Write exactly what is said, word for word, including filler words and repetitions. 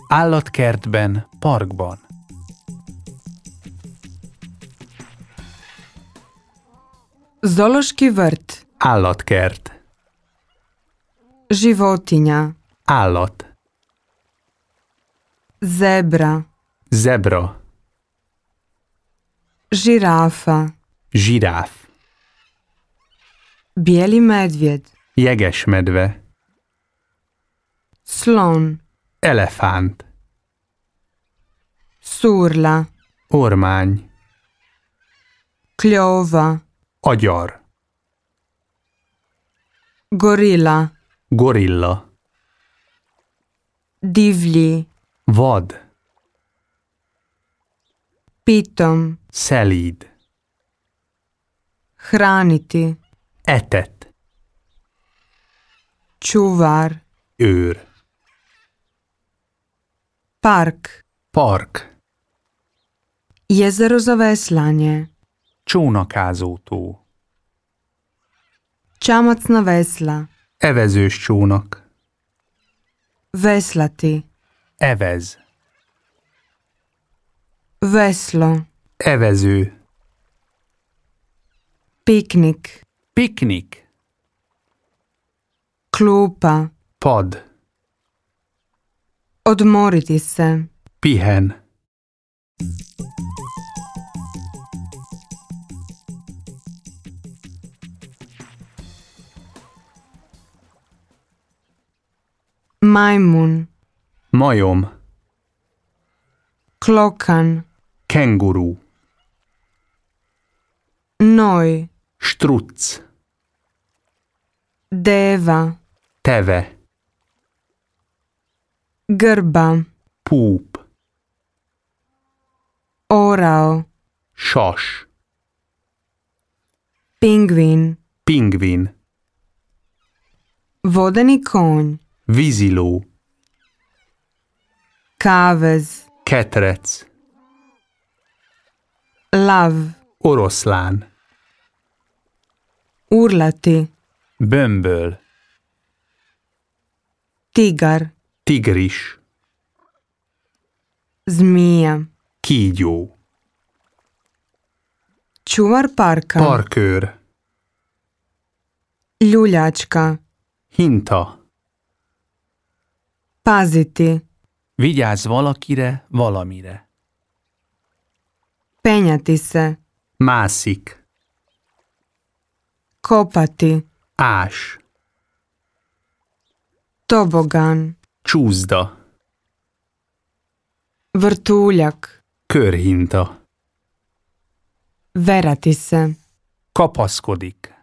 Állatkertben, parkban. Zoološki vrt. Állatkert. Životinja. Állat. Zebra. Zebra. Žirafa. Zsiráf. Bijeli medvjed. Jegesmedve. Slon. Elefánt. Surla. Ormány. Kljova. Agyar. Gorila. Gorilla. Divlji. Vad. Pitom. Szelíd. Hraniti. Etett. Čuvar. Őr. Park. Park. Jezero za veslanje. Csónakázó tó. Čamac na vesla. Evezős csónak. Veslati. Evez. Veslo. Evező. Piknik. Piknik. Klupa. Pad. Odmoriti se. Pihen. Majmun. Majom. Klokan. Kenguru. Noj. Struc. Deva. Teve. Grba. Púp. Orao. Sas. Pingvin. Pingvin. Vodeni konj. Víziló. Kavez. Ketrec. Lav. Oroszlán. Urlati. Bömböl. Tigar. Tigris. Zmija. Kígyó. Čuvar parka. Parkőr. Ljuljačka. Hinta. Paziti. Vigyázz valakire, valamire. Penjati se. Mászik. Kopati. Ás. Tobogan. Csúszda. Vrtuljak. Körhinta. Verati se. Kapaszkodik.